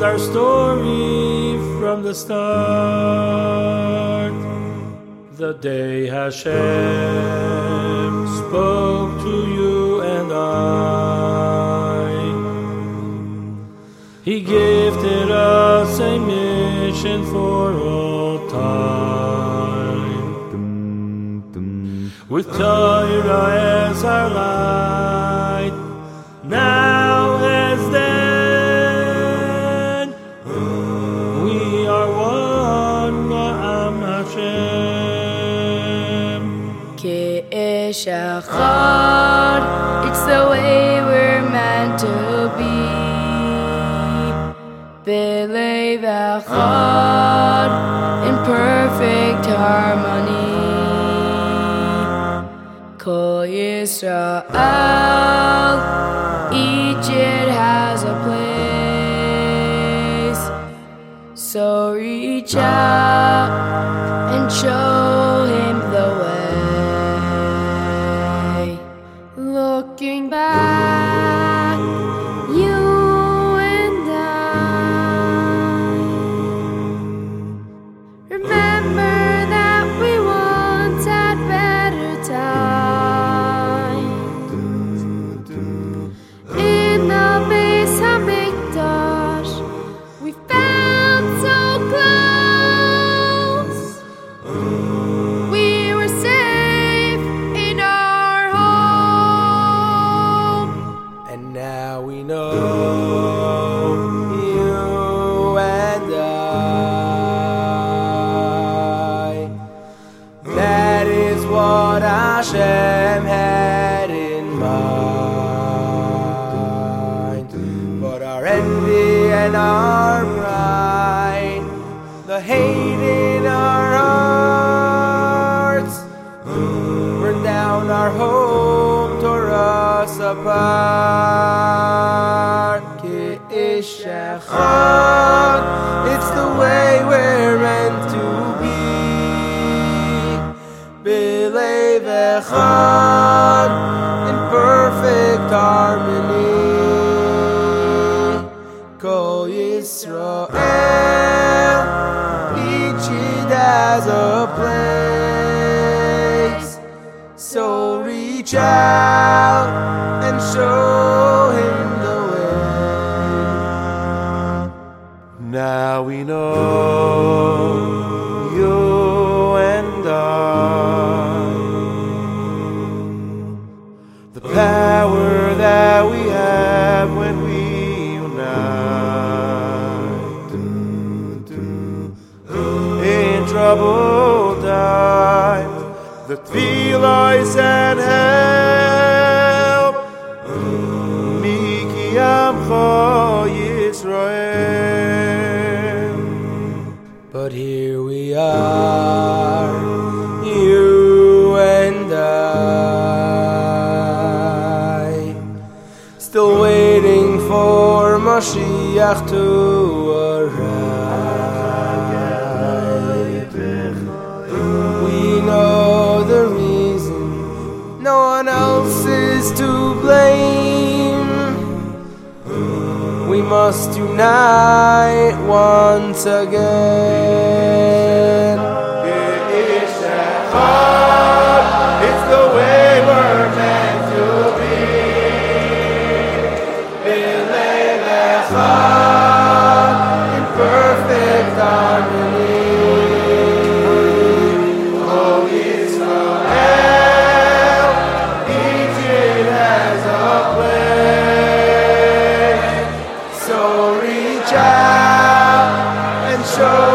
our story from the start. The day Hashem spoke to you and I. He gifted us a mission for all time, with Torah as our light, now as then. We are one, Am Hashem. Ke'esh Echad, it's the way we're meant to be. Belev Echad, in perfect harmony. Kol Yisrael, each it has a place. So reach out and show him the way. Looking back, you and I, remember that we once had better times. In the Beis Hamikdash, we felt so close. We were safe in our home. And now we know, you and I, that is what Hashem had in mind. But our envy and our pride, the hate in our hearts, burn down our home, tore us apart. Ke'esh Echad, it's the way we're meant to be. Belev Echad, in perfect harmony. Kol Yisrael, each Yid has a place. So reach out and show him the way. Now we know, you and I, the power that we have when we unite. In troubled times, the tefillos and help. Miki Amcha Yisrael. But here we are, you and I, still waiting for Mashiach to arrive. We know the reason, no one else is to blame. We must unite once again. Ke'esh Echad, it's the way we're meant to be. Belev Echad, in perfect harmony. Kol Yisrael, each Yid has a place. So reach out and show